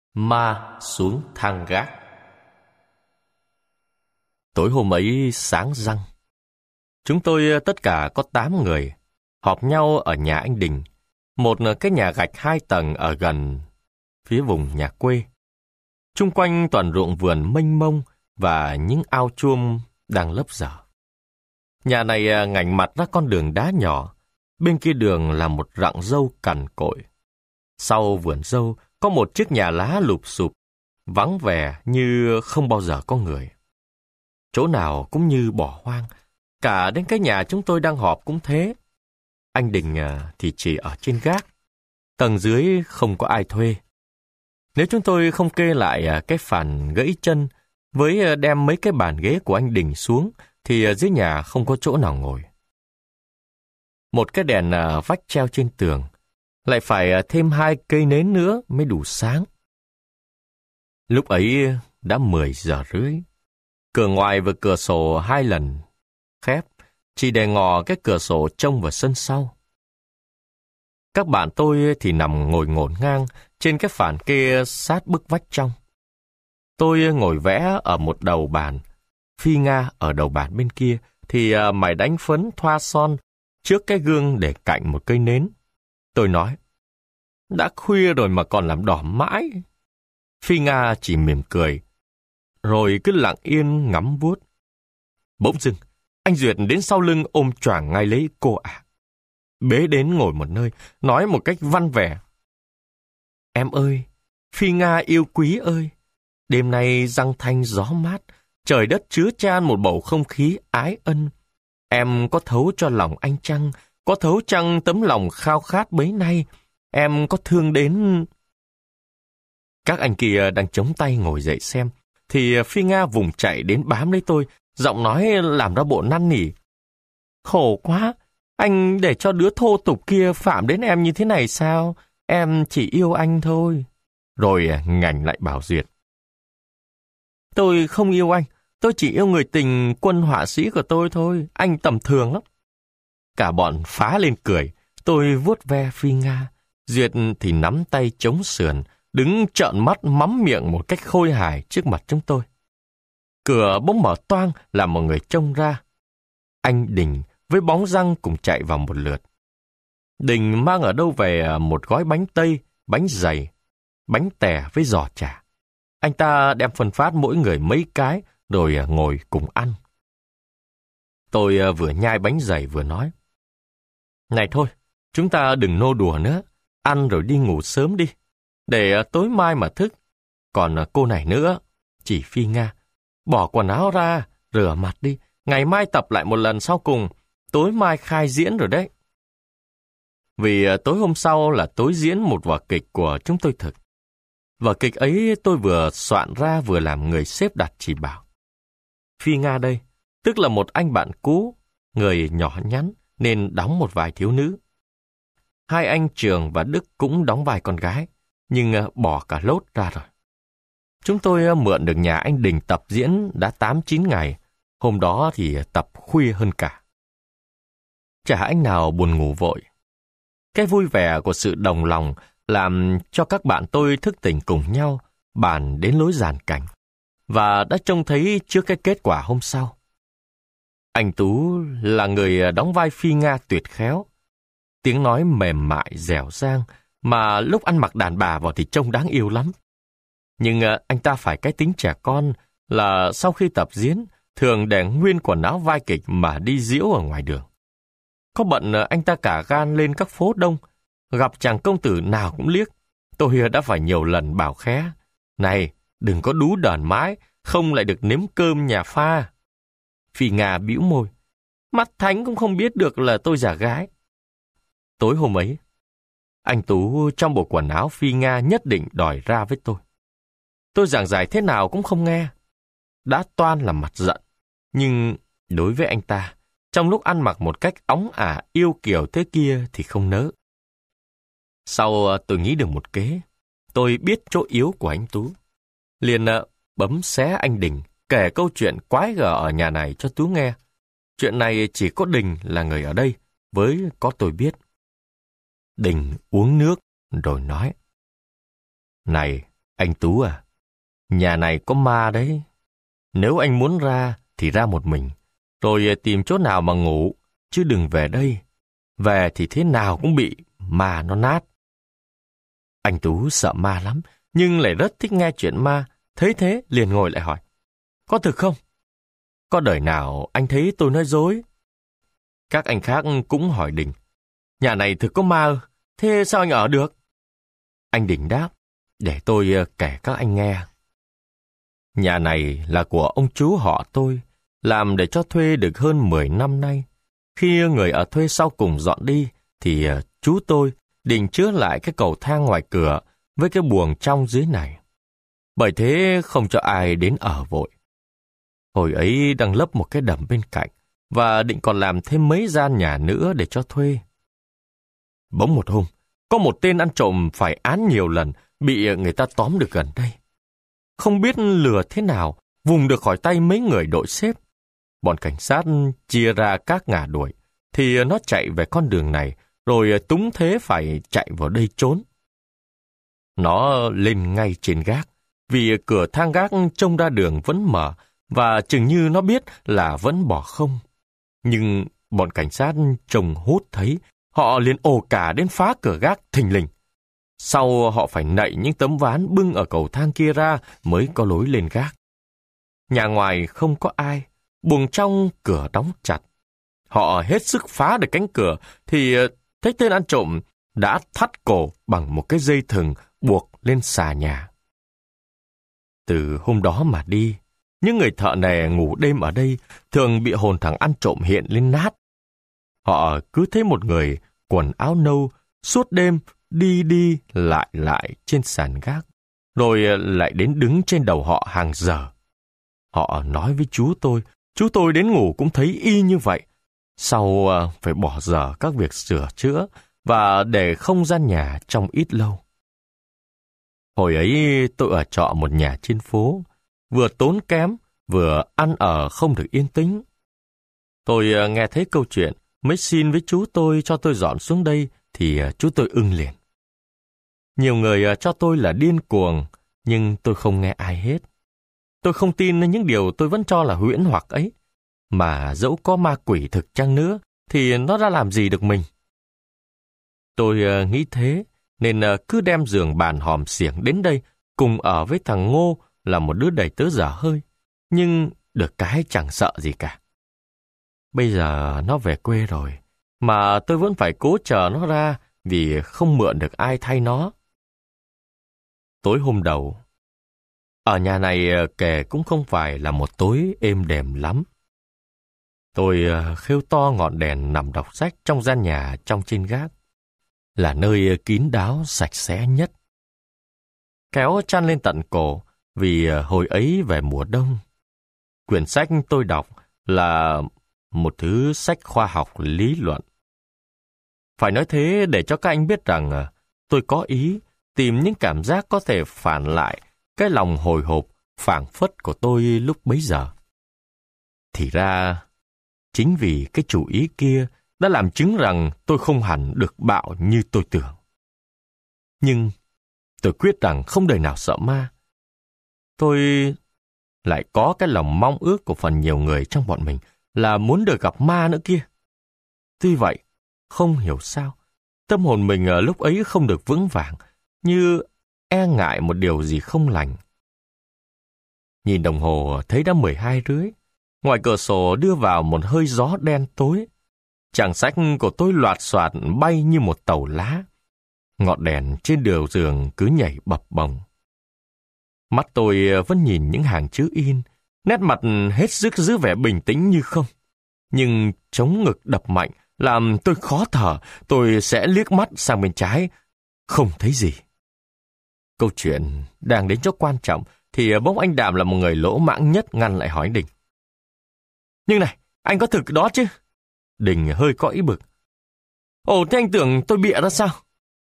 Ma xuống thang gác. Tối hôm ấy sáng răng, chúng tôi tất cả có 8 người, họp nhau ở nhà anh Đình, một cái nhà gạch 2 tầng ở gần phía vùng nhà quê. Chung quanh toàn ruộng vườn mênh mông và những ao chuông đang lấp dở. Nhà này ngảnh mặt ra con đường đá nhỏ, bên kia đường là một rặng dâu cằn cỗi. Sau vườn dâu có một chiếc nhà lá lụp xụp, vắng vẻ như không bao giờ có người. Chỗ nào cũng như bỏ hoang, cả đến cái nhà chúng tôi đang họp cũng thế. Anh Đình thì chỉ ở trên gác, tầng dưới không có ai thuê. Nếu chúng tôi không kê lại cái phản gãy chân với đem mấy cái bàn ghế của anh Đình xuống, thì dưới nhà không có chỗ nào ngồi. Một cái đèn vách treo trên tường, lại phải thêm 2 cây nến nữa mới đủ sáng. Lúc ấy đã 10 giờ rưỡi. Cửa ngoài và cửa sổ 2 lần khép, chỉ để ngò cái cửa sổ trông vào sân sau. Các bạn tôi thì nằm ngồi ngổn ngang trên cái phản kê sát bức vách trong. Tôi ngồi vẽ ở một đầu bàn, Phi Nga ở đầu bàn bên kia thì mày đánh phấn thoa son trước cái gương để cạnh một cây nến. Tôi nói, đã khuya rồi mà còn làm đỏ mãi. Phi Nga chỉ mỉm cười, rồi cứ lặng yên ngắm vuốt. Bỗng dưng, anh Duyệt đến sau lưng ôm choàng ngay lấy cô ả. Bế đến ngồi một nơi, nói một cách văn vẻ. Em ơi, Phi Nga yêu quý ơi, đêm nay răng thanh gió mát, trời đất chứa chan một bầu không khí ái ân. Em có thấu cho lòng anh chăng, có thấu chăng tấm lòng khao khát bấy nay, em có thương đến... Các anh kia đang chống tay ngồi dậy xem, thì Phi Nga vùng chạy đến bám lấy tôi, giọng nói làm ra bộ năn nỉ. Khổ quá, anh để cho đứa thô tục kia phạm đến em như thế này sao? Em chỉ yêu anh thôi. Rồi ngảnh lại bảo Duyệt. Tôi không yêu anh, tôi chỉ yêu người tình quân họa sĩ của tôi thôi, anh tầm thường lắm. Cả bọn phá lên cười, tôi vuốt ve Phi Nga. Duyệt thì nắm tay chống sườn, đứng trợn mắt mắm miệng một cách khôi hài trước mặt chúng tôi. Cửa bỗng mở toang làm mọi người trông ra. Anh Đình với bóng răng cùng chạy vào một lượt. Đình mang ở đâu về một gói bánh tây, bánh dày, bánh tẻ với giò chả. Anh ta đem phân phát mỗi người mấy cái rồi ngồi cùng ăn. Tôi vừa nhai bánh dày vừa nói. Này thôi, chúng ta đừng nô đùa nữa, ăn rồi đi ngủ sớm đi, để tối mai mà thức. Còn cô này nữa, chỉ Phi Nga, bỏ quần áo ra, rửa mặt đi, ngày mai tập lại một lần sau cùng, tối mai khai diễn rồi đấy. Vì tối hôm sau là tối diễn một vở kịch của chúng tôi thực. Vở kịch ấy tôi vừa soạn ra vừa làm người xếp đặt chỉ bảo. Phi Nga đây, tức là một anh bạn cũ, người nhỏ nhắn nên đóng một vai thiếu nữ. 2 anh Trường và Đức cũng đóng vai con gái, nhưng bỏ cả lốt ra rồi. Chúng tôi mượn được nhà anh Đình tập diễn đã 8-9 ngày, hôm đó thì tập khuya hơn cả. Chả anh nào buồn ngủ vội. Cái vui vẻ của sự đồng lòng làm cho các bạn tôi thức tỉnh cùng nhau, bàn đến lối dàn cảnh, và đã trông thấy trước cái kết quả hôm sau. Anh Tú là người đóng vai Phi Nga tuyệt khéo, tiếng nói mềm mại, dẻo dang, mà lúc ăn mặc đàn bà vào thì trông đáng yêu lắm. Nhưng anh ta phải cái tính trẻ con là sau khi tập diễn, thường để nguyên quần áo vai kịch mà đi diễu ở ngoài đường. Có bận anh ta cả gan lên các phố đông, gặp chàng công tử nào cũng liếc. Tôi đã phải nhiều lần bảo khé, này, đừng có đú đờn mãi, không lại được nếm cơm nhà pha. Phi Nga bĩu môi, mắt thánh cũng không biết được là tôi giả gái. Tối hôm ấy, anh Tú trong bộ quần áo Phi Nga nhất định đòi ra với tôi. Tôi giảng giải thế nào cũng không nghe. Đã toan là mặt giận, nhưng đối với anh ta, trong lúc ăn mặc một cách óng ả yêu kiều thế kia thì không nỡ. Sau tôi nghĩ được một kế, tôi biết chỗ yếu của anh Tú. Liền bấm xé anh Đình, kể câu chuyện quái gở ở nhà này cho Tú nghe. Chuyện này chỉ có Đình là người ở đây, với có tôi biết. Đình uống nước rồi nói. Này, Anh Tú à, nhà này có ma đấy. Nếu anh muốn ra thì ra một mình, rồi tìm chỗ nào mà ngủ, chứ đừng về đây. Về thì thế nào cũng bị ma nó nát. Anh Tú sợ ma lắm, nhưng lại rất thích nghe chuyện ma. Thấy thế liền ngồi lại hỏi, có thực không? Có đời nào anh thấy tôi nói dối? Các anh khác cũng hỏi Đình, nhà này thực có ma ư? Thế sao anh ở được? Anh Đình đáp, để tôi kể các anh nghe. Nhà này là của ông chú họ tôi, làm để cho thuê được hơn 10 năm nay. Khi người ở thuê sau cùng dọn đi, thì chú tôi định chữa lại cái cầu thang ngoài cửa với cái buồng trong dưới này. Bởi thế không cho ai đến ở vội. Hồi ấy đang lấp một cái đầm bên cạnh, và định còn làm thêm mấy gian nhà nữa để cho thuê. Bỗng một hôm, có một tên ăn trộm phải án nhiều lần, bị người ta tóm được gần đây. Không biết lừa thế nào, vùng được khỏi tay mấy người đội xếp. Bọn cảnh sát chia ra các ngả đuổi, thì nó chạy về con đường này, rồi túng thế phải chạy vào đây trốn. Nó lên ngay trên gác, vì cửa thang gác trông ra đường vẫn mở, và chừng như nó biết là vẫn bỏ không. Nhưng bọn cảnh sát trông hốt thấy, họ liền ồ cả đến phá cửa gác thình lình. Sau họ phải nạy những tấm ván bưng ở cầu thang kia ra mới có lối lên gác. Nhà ngoài không có ai, buồng trong cửa đóng chặt. Họ hết sức phá được cánh cửa thì thấy tên ăn trộm đã thắt cổ bằng một cái dây thừng buộc lên xà nhà. Từ hôm đó mà đi, những người thợ nè ngủ đêm ở đây thường bị hồn thằng ăn trộm hiện lên nát. Họ cứ thấy một người quần áo nâu suốt đêm đi đi lại trên sàn gác, rồi lại đến đứng trên đầu họ hàng giờ. Họ nói với chú tôi đến ngủ cũng thấy y như vậy. Sau phải bỏ dở các việc sửa chữa và để không gian nhà trong ít lâu. Hồi ấy tôi ở trọ một nhà trên phố, vừa tốn kém, vừa ăn ở không được yên tĩnh. Tôi nghe thấy câu chuyện, mới xin với chú tôi cho tôi dọn xuống đây, thì chú tôi ưng liền. Nhiều người cho tôi là điên cuồng, nhưng tôi không nghe ai hết. Tôi không tin những điều tôi vẫn cho là huyễn hoặc ấy, mà dẫu có ma quỷ thực chăng nữa, thì nó đã làm gì được mình. Tôi nghĩ thế, nên cứ đem giường bàn hòm xiểng đến đây, cùng ở với thằng Ngô là một đứa đầy tớ dở hơi, nhưng được cái chẳng sợ gì cả. Bây giờ nó về quê rồi, mà tôi vẫn phải cố chờ nó ra vì không mượn được ai thay nó. Tối hôm đầu, ở nhà này kể cũng không phải là một tối êm đềm lắm. Tôi khêu to ngọn đèn nằm đọc sách trong gian nhà trong trên gác, là nơi kín đáo sạch sẽ nhất. Kéo chăn lên tận cổ vì hồi ấy về mùa đông. Quyển sách tôi đọc là một thứ sách khoa học lý luận. Phải nói thế để cho các anh biết rằng tôi có ý tìm những cảm giác có thể phản lại cái lòng hồi hộp phảng phất của tôi lúc bấy giờ. Thì ra, chính vì cái chủ ý kia đã làm chứng rằng tôi không hẳn được bạo như tôi tưởng. Nhưng tôi quyết rằng không đời nào sợ ma. Tôi lại có cái lòng mong ước của phần nhiều người trong bọn mình là muốn được gặp ma nữa kia. Tuy vậy, không hiểu sao, tâm hồn mình lúc ấy không được vững vàng, như e ngại một điều gì không lành. Nhìn đồng hồ thấy đã 12:30, ngoài cửa sổ đưa vào một hơi gió đen tối. Trang sách của tôi loạt soạt bay như một tàu lá. Ngọn đèn trên đầu giường cứ nhảy bập bồng. Mắt tôi vẫn nhìn những hàng chữ in, nét mặt hết sức giữ vẻ bình tĩnh như không. Nhưng trống ngực đập mạnh làm tôi khó thở, tôi sẽ liếc mắt sang bên trái, không thấy gì. Câu chuyện đang đến chỗ quan trọng, thì bỗng anh Đạm là một người lỗ mãng nhất ngăn lại hỏi Đình. Nhưng này, anh có thực đó chứ? Đình hơi có ý bực. Ồ, thế anh tưởng tôi bịa ra sao?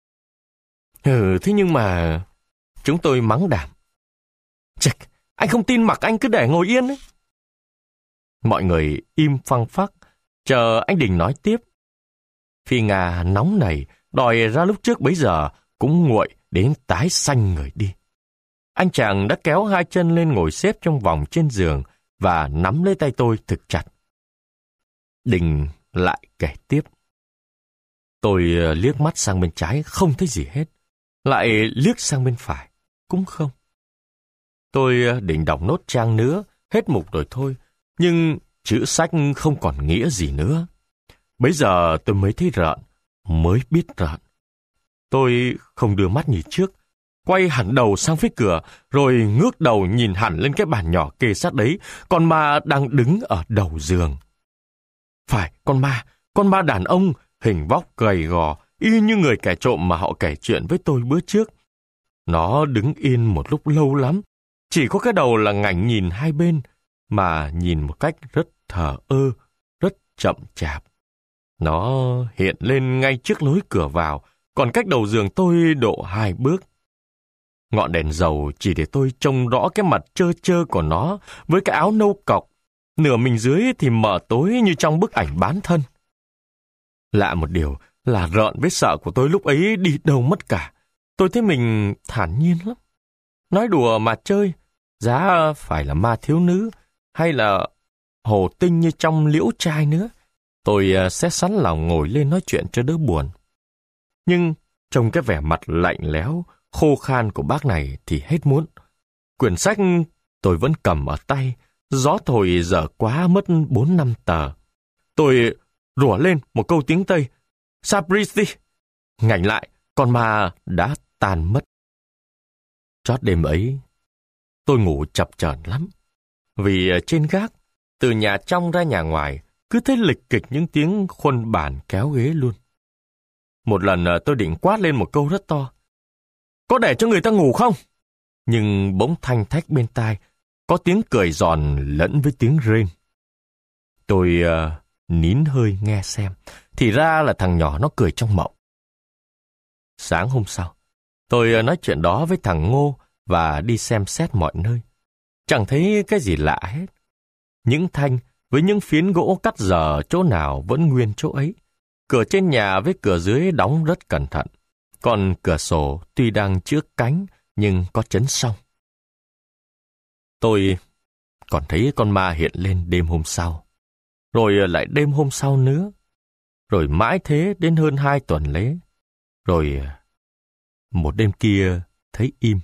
Thế nhưng mà... Chúng tôi mắng Đạm. Chạch, anh không tin mặc anh cứ để ngồi yên ấy. Mọi người im phăng phắc, chờ anh Đình nói tiếp. Phi Nga nóng nảy, đòi ra lúc trước bấy giờ cũng nguội đến tái xanh người đi. anh chàng đã kéo hai chân lên ngồi xếp trong vòng trên giường và nắm lấy tay tôi thực chặt. Đình lại kể tiếp. Tôi liếc mắt sang bên trái, không thấy gì hết. Lại liếc sang bên phải, cũng không. Tôi định đọc nốt trang nữa, hết mục rồi thôi, nhưng chữ sách không còn nghĩa gì nữa. Bấy giờ tôi mới thấy rợn, mới biết rợn. Tôi không đưa mắt như trước, quay hẳn đầu sang phía cửa, rồi ngước đầu nhìn hẳn lên cái bàn nhỏ kê sát đấy, con ma đang đứng ở đầu giường. Phải, con ma đàn ông, hình vóc gầy gò, y như người kẻ trộm mà họ kể chuyện với tôi bữa trước. Nó đứng yên một lúc lâu lắm, chỉ có cái đầu là ngảnh nhìn hai bên, mà nhìn một cách rất thờ ơ, rất chậm chạp. Nó hiện lên ngay trước lối cửa vào, còn cách đầu giường tôi độ 2 bước. Ngọn đèn dầu chỉ để tôi trông rõ cái mặt trơ trơ của nó với cái áo nâu cọc, nửa mình dưới thì mờ tối như trong bức ảnh bán thân. Lạ một điều là rợn với sợ của tôi lúc ấy đi đâu mất cả. Tôi thấy mình thản nhiên lắm. Nói đùa mà chơi, giá phải là ma thiếu nữ hay là hồ tinh như trong Liễu Trai nữa. Tôi sẽ sẵn lòng ngồi lên nói chuyện cho đỡ buồn. Nhưng trong cái vẻ mặt lạnh lẽo, khô khan của bác này thì hết muốn. Quyển sách tôi vẫn cầm ở tay, gió thổi dở quá mất 4-5 tờ. Tôi rủa lên một câu tiếng Tây, Sabristi. Ngoảnh lại, con ma đã tan mất. Chót đêm ấy, tôi ngủ chập chờn lắm. Vì trên gác, từ nhà trong ra nhà ngoài, cứ thấy lịch kịch những tiếng khuôn bàn kéo ghế luôn. Một lần tôi định quát lên một câu rất to. Có để cho người ta ngủ không? Nhưng bỗng thanh thách bên tai, có tiếng cười giòn lẫn với tiếng rên. Tôi nín hơi nghe xem, thì ra là thằng nhỏ nó cười trong mộng. Sáng hôm sau, tôi nói chuyện đó với thằng Ngô và đi xem xét mọi nơi. Chẳng thấy cái gì lạ hết. Những thanh với những phiến gỗ cắt dở chỗ nào vẫn nguyên chỗ ấy. Cửa trên nhà với cửa dưới đóng rất cẩn thận. Còn cửa sổ tuy đang trước cánh nhưng có chấn song. Tôi còn thấy con ma hiện lên đêm hôm sau. Rồi lại đêm hôm sau nữa. Rồi mãi thế đến hơn 2 tuần lễ. Rồi một đêm kia thấy im.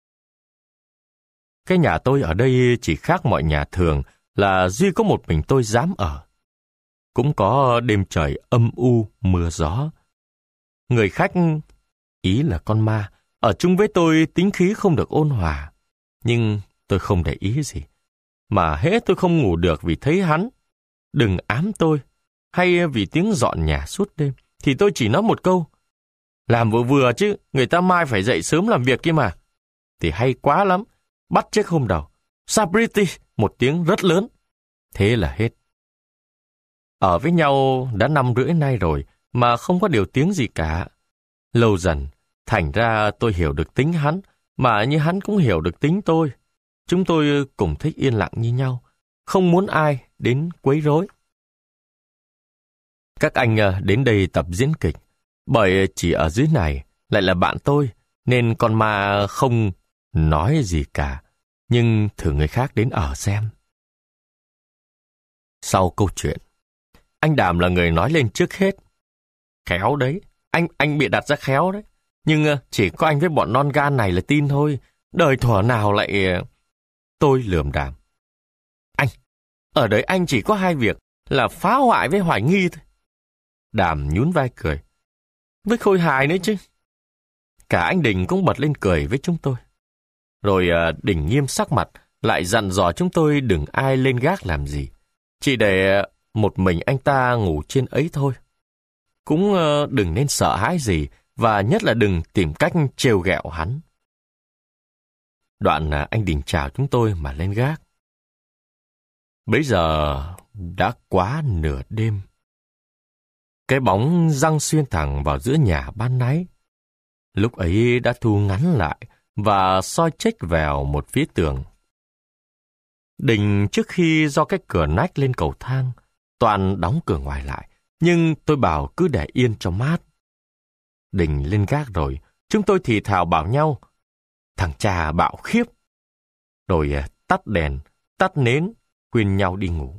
Cái nhà tôi ở đây chỉ khác mọi nhà thường là duy có một mình tôi dám ở. Cũng có đêm trời âm u, mưa gió. Người khách, ý là con ma, ở chung với tôi tính khí không được ôn hòa. Nhưng tôi không để ý gì. Mà hễ tôi không ngủ được vì thấy hắn, đừng ám tôi, hay vì tiếng dọn nhà suốt đêm, thì tôi chỉ nói một câu. Làm vừa vừa chứ, người ta mai phải dậy sớm làm việc kia mà. Thì hay quá lắm, bắt chiếc hôm đầu. Sabriti, một tiếng rất lớn. Thế là hết. Ở với nhau đã 5 rưỡi nay rồi, mà không có điều tiếng gì cả. Lâu dần, thành ra tôi hiểu được tính hắn, mà như hắn cũng hiểu được tính tôi. Chúng tôi cùng thích yên lặng như nhau, không muốn ai đến quấy rối. Các anh đến đây tập diễn kịch, bởi chỉ ở dưới này lại là bạn tôi, nên con ma không nói gì cả, nhưng thử người khác đến ở xem. Sau câu chuyện, anh Đàm là người nói lên trước hết. Khéo đấy, anh bị đặt ra khéo đấy. Nhưng chỉ có anh với bọn non gan này là tin thôi. Đời thuở nào lại... Tôi lườm Đàm. Anh, ở đời anh chỉ có 2 việc là phá hoại với hoài nghi thôi. Đàm nhún vai cười. Với khôi hài nữa chứ. Cả anh Đình cũng bật lên cười với chúng tôi. Rồi Đình nghiêm sắc mặt, lại dặn dò chúng tôi đừng ai lên gác làm gì. Chỉ để một mình anh ta ngủ trên ấy thôi. Cũng đừng nên sợ hãi gì, và nhất là đừng tìm cách trêu ghẹo hắn. Đoạn anh Đình chào chúng tôi mà lên gác. Bấy giờ đã quá nửa đêm. Cái bóng giăng xuyên thẳng vào giữa nhà ban nãy. Lúc ấy đã thu ngắn lại và soi chếch vào một phía tường. Đình trước khi do cái cửa nách lên cầu thang, toàn đóng cửa ngoài lại, nhưng tôi bảo cứ để yên cho mát. Đình lên gác rồi, chúng tôi thì thào bảo nhau. Thằng cha bạo khiếp. Rồi tắt đèn, tắt nến, khuyên nhau đi ngủ.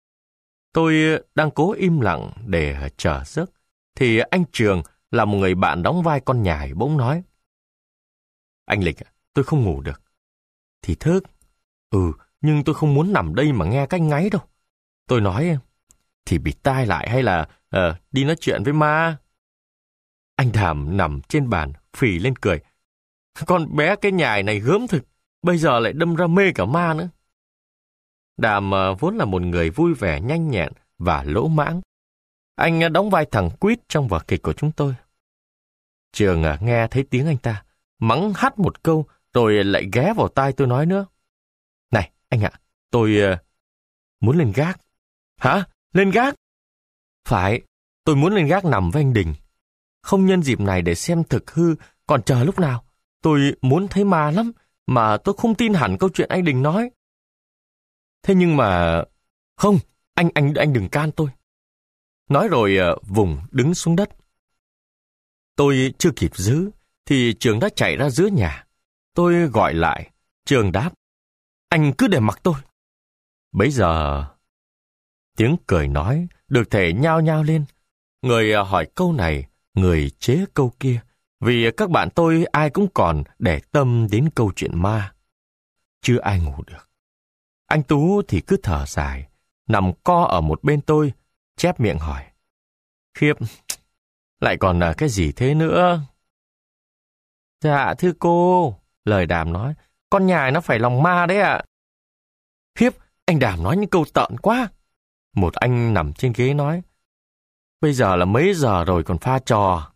Tôi đang cố im lặng để chờ giấc, thì anh Trường là một người bạn đóng vai con nhài bỗng nói: "Anh Lịch, tôi không ngủ được." Thì thức. Nhưng tôi không muốn nằm đây mà nghe cái ngáy đâu. Tôi nói: "Thì bịt tai lại hay là đi nói chuyện với ma?" Anh Đàm nằm trên bàn, phì lên cười: "Con bé cái nhài này gớm thực, bây giờ lại đâm ra mê cả ma nữa." Đàm vốn là một người vui vẻ, nhanh nhẹn và lỗ mãng. Anh đóng vai thằng Quýt trong vở kịch của chúng tôi. Trường nghe thấy tiếng anh ta, mắng hắt một câu, rồi lại ghé vào tai tôi nói nữa: "Này, anh ạ, tôi muốn lên gác." "Hả? Lên gác?" "Phải, tôi muốn lên gác nằm với anh Đình. Không nhân dịp này để xem thực hư, còn chờ lúc nào. Tôi muốn thấy ma lắm, mà tôi không tin hẳn câu chuyện anh Đình nói." "Thế nhưng mà..." "Không, anh đừng can tôi." Nói rồi vùng đứng xuống đất. Tôi chưa kịp giữ, thì Trường đã chạy ra giữa nhà. Tôi gọi lại, Trường đáp: "Anh cứ để mặc tôi." Bấy giờ, tiếng cười nói được thể nhao nhao lên. Người hỏi câu này, người chế câu kia, vì các bạn tôi ai cũng còn để tâm đến câu chuyện ma. Chưa ai ngủ được. Anh Tú thì cứ thở dài, nằm co ở một bên tôi, chép miệng hỏi: "Khiếp, lại còn cái gì thế nữa?" "Dạ thưa cô," lời Đàm nói, "con nhài nó phải lòng ma đấy ạ." "Khiếp, anh Đàm nói những câu tợn quá." Một anh nằm trên ghế nói: "Bây giờ là mấy giờ rồi còn pha trò?"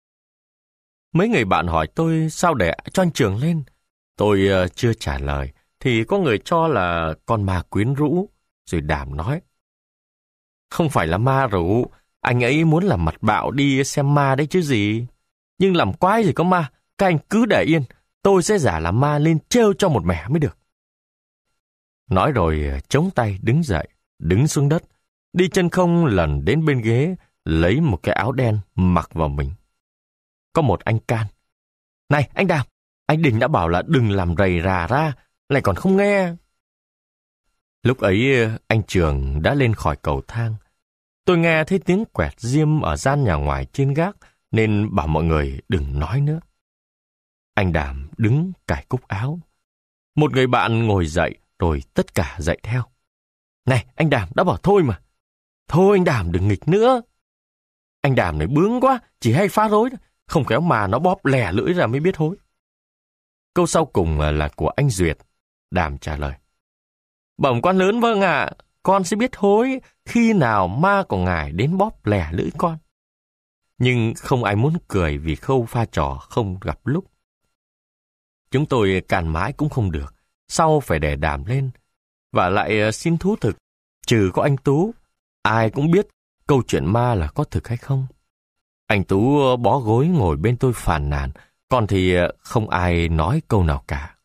Mấy người bạn hỏi tôi sao để cho anh Trường lên. Tôi chưa trả lời, thì có người cho là con ma quyến rũ. Rồi Đàm nói: "Không phải là ma rủ, anh ấy muốn làm mặt bạo đi xem ma đấy chứ gì. Nhưng làm quái gì có ma, các anh cứ để yên, tôi sẽ giả làm ma lên trêu cho một mẻ mới được." Nói rồi chống tay đứng dậy, đứng xuống đất, đi chân không lần đến bên ghế, lấy một cái áo đen mặc vào mình. Có một anh can: "Này anh Đàm, anh Đình đã bảo là đừng làm rầy rà ra, lại còn không nghe." Lúc ấy anh Trường đã lên khỏi cầu thang. Tôi nghe thấy tiếng quẹt diêm ở gian nhà ngoài trên gác, nên bảo mọi người đừng nói nữa. Anh Đàm đứng cài cúc áo. Một người bạn ngồi dậy, rồi tất cả dậy theo. "Này, anh Đàm đã bảo thôi mà." "Thôi anh Đàm đừng nghịch nữa." "Anh Đàm này bướng quá, chỉ hay phá rối, không khéo mà nó bóp lè lưỡi ra mới biết hối." Câu sau cùng là của anh Duyệt. Đàm trả lời: "Bẩm quan lớn vâng ạ, con sẽ biết hối khi nào ma của ngài đến bóp lè lưỡi con." Nhưng không ai muốn cười vì khâu pha trò không gặp lúc. Chúng tôi càn mãi cũng không được, sau phải để Đàm lên. Và lại xin thú thực, trừ có anh Tú, ai cũng biết câu chuyện ma là có thực hay không. Anh Tú bó gối ngồi bên tôi phàn nàn, còn thì không ai nói câu nào cả.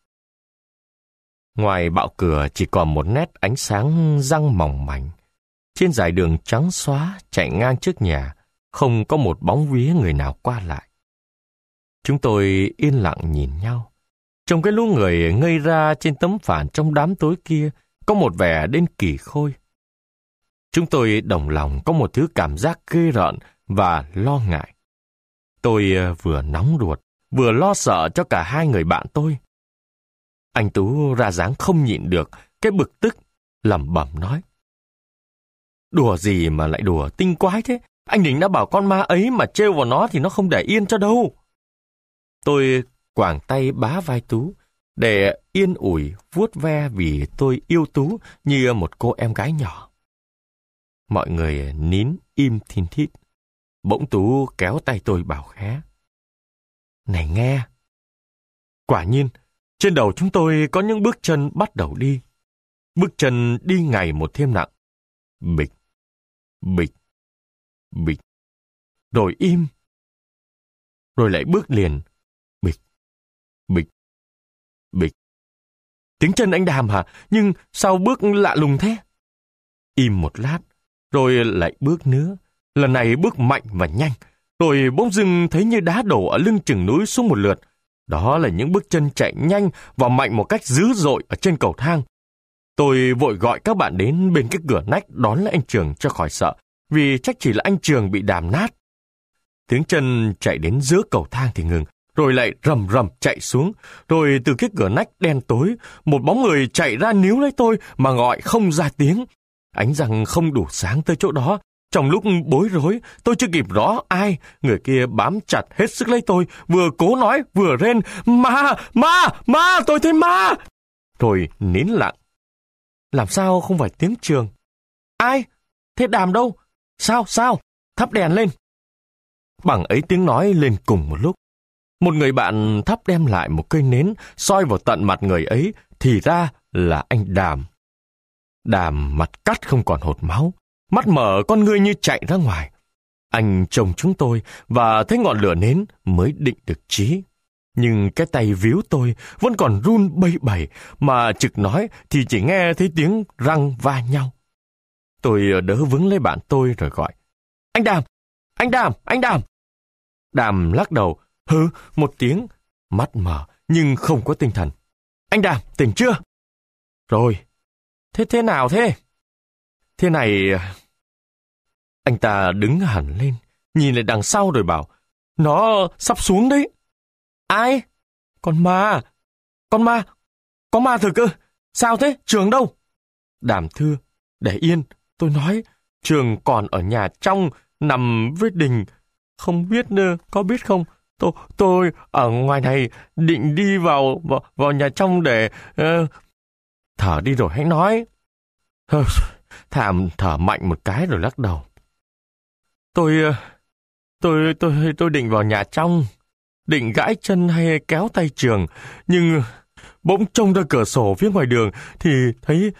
Ngoài bạo cửa chỉ còn một nét ánh sáng răng mỏng manh. Trên dải đường trắng xóa chạy ngang trước nhà, không có một bóng vía người nào qua lại. Chúng tôi yên lặng nhìn nhau. Trong cái lũ người ngây ra trên tấm phản trong đám tối kia, có một vẻ đến kỳ khôi. Chúng tôi đồng lòng có một thứ cảm giác ghê rợn và lo ngại. Tôi vừa nóng ruột, vừa lo sợ cho cả hai người bạn tôi. Anh Tú ra dáng không nhịn được cái bực tức, lẩm bẩm nói: "Đùa gì mà lại đùa tinh quái thế? Anh Đình đã bảo con ma ấy mà trêu vào nó thì nó không để yên cho đâu." Tôi quàng tay bá vai Tú để yên ủi vuốt ve vì tôi yêu Tú như một cô em gái nhỏ. Mọi người nín im thin thít. Bỗng Tú kéo tay tôi bảo khẽ: "Này nghe." Quả nhiên, trên đầu chúng tôi có những bước chân bắt đầu đi. Bước chân đi ngày một thêm nặng. Bịch, bịch, bịch. Rồi im. Rồi lại bước liền. Bịch, bịch, bịch. Tiếng chân anh Đàm hả? Nhưng sao bước lạ lùng thế? Im một lát, rồi lại bước nữa. Lần này bước mạnh và nhanh. Rồi bỗng dưng thấy như đá đổ ở lưng chừng núi xuống một lượt. Đó là những bước chân chạy nhanh và mạnh một cách dữ dội ở trên cầu thang. Tôi vội gọi các bạn đến bên cái cửa nách đón lấy anh Trường cho khỏi sợ, vì chắc chỉ là anh Trường bị đàm nát. Tiếng chân chạy đến giữa cầu thang thì ngừng, rồi lại rầm rầm chạy xuống. Rồi từ cái cửa nách đen tối, một bóng người chạy ra níu lấy tôi mà gọi không ra tiếng. Ánh răng không đủ sáng tới chỗ đó. Trong lúc bối rối, tôi chưa kịp rõ ai, người kia bám chặt hết sức lấy tôi, vừa cố nói vừa rên: Ma, tôi thấy ma. Rồi nín lặng. Làm sao không phải tiếng Trường? Ai? Thế Đàm đâu? Sao? Thắp đèn lên. Bằng ấy tiếng nói lên cùng một lúc. Một người bạn thắp đem lại một cây nến, soi vào tận mặt người ấy, thì ra là anh Đàm. Đàm mặt cắt không còn hột máu, mắt mở con ngươi như chạy ra ngoài. Anh trông chúng tôi và thấy ngọn lửa nến mới định được trí. Nhưng cái tay víu tôi vẫn còn run bẩy bẩy, mà trực nói thì chỉ nghe thấy tiếng răng va nhau. Tôi đỡ vướng lấy bạn tôi rồi gọi: Anh Đàm! Đàm lắc đầu, hừ một tiếng, mắt mở nhưng không có tinh thần. Anh Đàm, tỉnh chưa? Rồi, thế nào thế? Thế này... Anh ta đứng hẳn lên, nhìn lại đằng sau rồi bảo: Nó sắp xuống đấy. Ai? Con ma. Có ma thực ư? Sao thế? Trường đâu? Đàm thưa: Để yên, tôi nói. Trường còn ở nhà trong, nằm với Đình. Không biết có biết không? Tôi ở ngoài này định đi vào nhà trong để... Thở đi rồi hãy nói. Thàm thở mạnh một cái rồi lắc đầu. Tôi định vào nhà trong, định gãi chân hay kéo tay Trường, nhưng bỗng trông ra cửa sổ phía ngoài đường thì thấy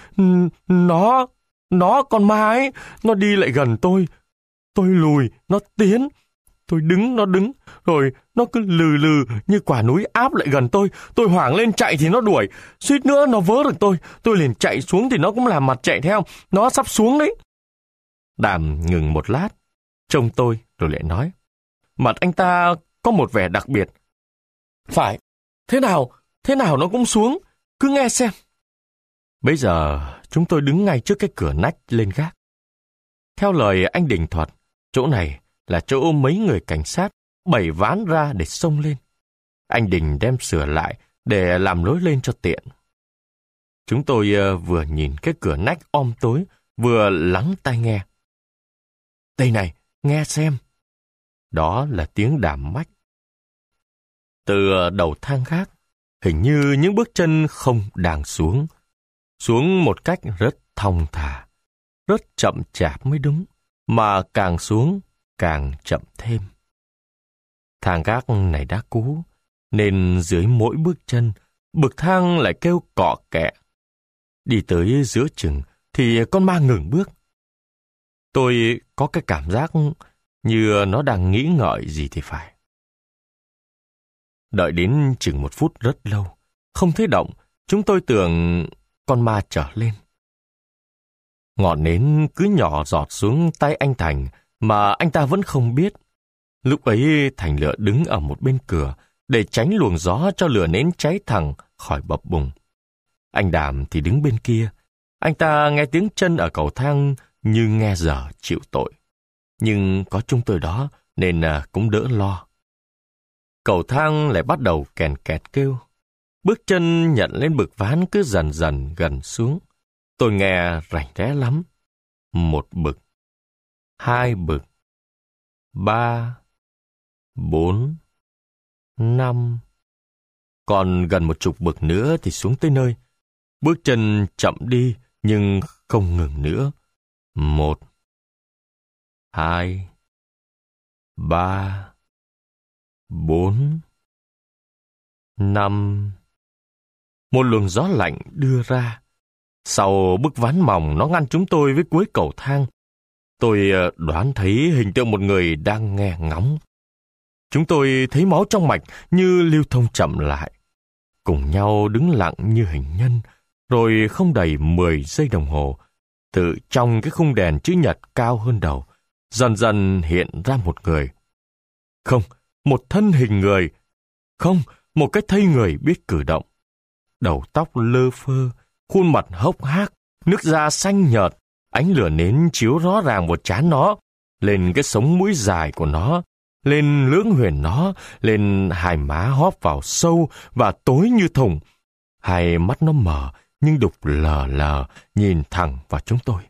nó con ma ấy, nó đi lại gần tôi. Tôi lùi, nó tiến. Tôi đứng, nó đứng. Rồi nó cứ lừ lừ như quả núi áp lại gần tôi. Tôi hoảng lên chạy thì nó đuổi. Suýt nữa nó vớ được tôi. Tôi liền chạy xuống thì nó cũng làm mặt chạy theo. Nó sắp xuống đấy. Đàm ngừng một lát, trông tôi rồi lại nói. Mặt anh ta có một vẻ đặc biệt. Phải, thế nào nó cũng xuống. Cứ nghe xem. Bây giờ chúng tôi đứng ngay trước cái cửa nách lên gác. Theo lời anh Đình thuật, chỗ này là chỗ mấy người cảnh sát bày ván ra để xông lên. Anh Đình đem sửa lại để làm lối lên cho tiện. Chúng tôi vừa nhìn cái cửa nách om tối, vừa lắng tai nghe. Đây này, nghe xem. Đó là tiếng đàm mách. Từ đầu thang gác, hình như những bước chân không đang xuống. Xuống một cách rất thong thả, rất chậm chạp mới đúng, mà càng xuống càng chậm thêm. Thang gác này đã cũ, nên dưới mỗi bước chân, bậc thang lại kêu cọ kẹ. Đi tới giữa chừng thì con ma ngừng bước. Tôi có cái cảm giác như nó đang nghĩ ngợi gì thì phải. Đợi đến chừng 1 phút rất lâu, không thấy động, chúng tôi tưởng con ma trở lên. Ngọn nến cứ nhỏ giọt xuống tay anh Thành mà anh ta vẫn không biết. Lúc ấy Thành lựa đứng ở một bên cửa để tránh luồng gió cho lửa nến cháy thẳng khỏi bập bùng. Anh Đàm thì đứng bên kia. Anh ta nghe tiếng chân ở cầu thang như nghe dở chịu tội. Nhưng có chúng tôi đó nên cũng đỡ lo. Cầu thang lại bắt đầu kèn kẹt kêu. Bước chân nhận lên bậc ván cứ dần dần gần xuống. Tôi nghe rành rẽ lắm. 1 bậc, 2 bậc, 3, 4, 5. Còn gần 10 bậc nữa thì xuống tới nơi. Bước chân chậm đi nhưng không ngừng nữa. 1, 2, 3, 4, 5. Một luồng gió lạnh đưa ra. Sau bức ván mỏng nó ngăn chúng tôi với cuối cầu thang. Tôi đoán thấy hình tượng một người đang nghe ngóng. Chúng tôi thấy máu trong mạch như lưu thông chậm lại. Cùng nhau đứng lặng như hình nhân, rồi không đầy 10 giây đồng hồ, từ trong cái khung đèn chữ nhật cao hơn đầu, dần dần hiện ra một người. Không, một thân hình người. Không, một cái thây người biết cử động. Đầu tóc lơ phơ, khuôn mặt hốc hác, nước da xanh nhợt, ánh lửa nến chiếu rõ ràng vào trán nó, lên cái sống mũi dài của nó, lên lưỡng huyền nó, lên hai má hóp vào sâu và tối như thùng. Hai mắt nó mờ nhưng đục lờ lờ nhìn thẳng vào chúng tôi.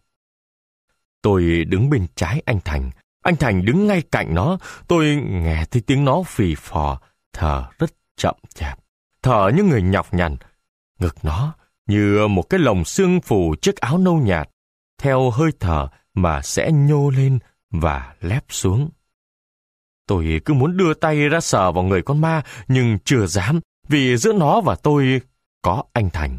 Tôi đứng bên trái anh Thành đứng ngay cạnh nó. Tôi nghe thấy tiếng nó phì phò, thở rất chậm chạp, thở như người nhọc nhằn. Ngực nó như một cái lồng xương phủ chiếc áo nâu nhạt, theo hơi thở mà sẽ nhô lên và lép xuống. Tôi cứ muốn đưa tay ra sờ vào người con ma, nhưng chưa dám, vì giữa nó và tôi có anh Thành.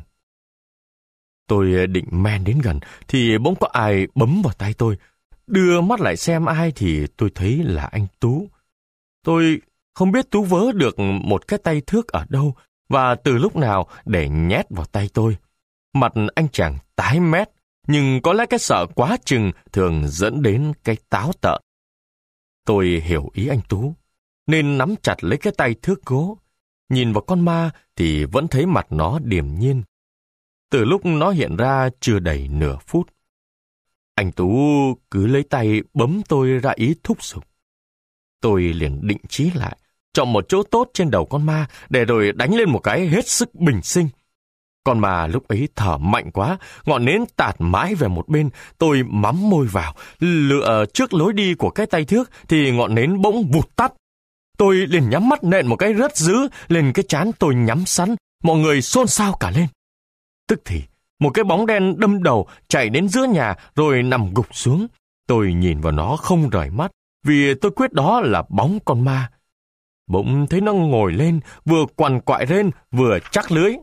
Tôi định men đến gần, thì bỗng có ai bấm vào tay tôi. Đưa mắt lại xem ai thì tôi thấy là anh Tú. Tôi không biết Tú vớ được một cái tay thước ở đâu, và từ lúc nào để nhét vào tay tôi. Mặt anh chàng tái mét, nhưng có lẽ cái sợ quá chừng thường dẫn đến cái táo tợn. Tôi hiểu ý anh Tú, nên nắm chặt lấy cái tay thước gỗ. Nhìn vào con ma thì vẫn thấy mặt nó điềm nhiên. Từ lúc nó hiện ra chưa đầy nửa phút, anh Tú cứ lấy tay bấm tôi ra ý thúc giục. Tôi liền định chí lại, chọn một chỗ tốt trên đầu con ma để rồi đánh lên một cái hết sức bình sinh. Con ma lúc ấy thở mạnh quá, ngọn nến tạt mãi về một bên. Tôi mắm môi vào, lựa trước lối đi của cái tay thước thì ngọn nến bỗng vụt tắt. Tôi liền nhắm mắt nện một cái rất dữ lên cái trán tôi nhắm sẵn. Mọi người xôn xao cả lên. Tức thì một cái bóng đen đâm đầu chạy đến giữa nhà rồi nằm gục xuống. Tôi nhìn vào nó không rời mắt, vì tôi quyết đó là bóng con ma. Bỗng thấy nó ngồi lên, vừa quằn quại lên vừa chắc lưỡi.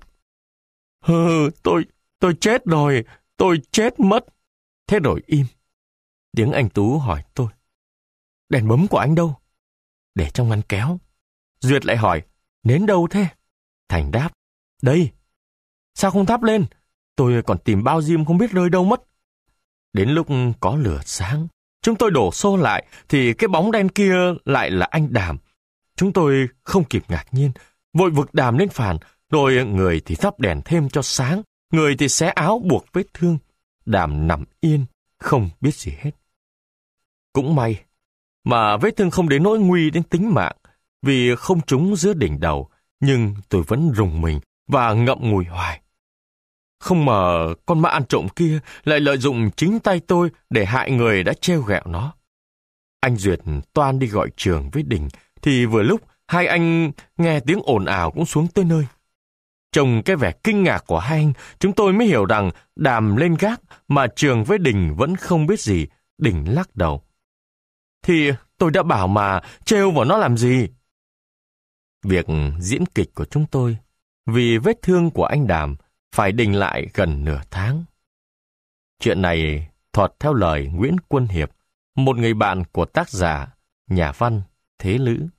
Tôi chết rồi, tôi chết mất. Thế rồi im. Tiếng anh Tú hỏi tôi, đèn bấm của anh đâu? Để trong ngăn kéo. Duyệt lại hỏi, nến đâu thế? Thành đáp, đây. Sao không thắp lên? Tôi còn tìm bao diêm không biết rơi đâu mất. Đến lúc có lửa sáng, chúng tôi đổ xô lại, thì cái bóng đen kia lại là anh Đàm. Chúng tôi không kịp ngạc nhiên, vội vực Đàm lên phàn, rồi người thì thắp đèn thêm cho sáng, người thì xé áo buộc vết thương. Đàm nằm yên, không biết gì hết. Cũng may mà vết thương không đến nỗi nguy đến tính mạng, vì không trúng giữa đỉnh đầu, nhưng tôi vẫn rùng mình và ngậm ngùi hoài. Không ngờ con ma ăn trộm kia lại lợi dụng chính tay tôi để hại người đã trêu ghẹo nó. Anh Duyệt toan đi gọi Trường với Đình, thì vừa lúc hai anh nghe tiếng ồn ào cũng xuống tới nơi. Trông cái vẻ kinh ngạc của hai anh, chúng tôi mới hiểu rằng Đàm lên gác mà Trường với Đình vẫn không biết gì. Đình lắc đầu. Thì tôi đã bảo mà, trêu vào nó làm gì? Việc diễn kịch của chúng tôi, vì vết thương của anh Đàm, phải đình lại gần nửa tháng. Chuyện này thuật theo lời Nguyễn Quân Hiệp, một người bạn của tác giả, nhà văn Thế Lữ.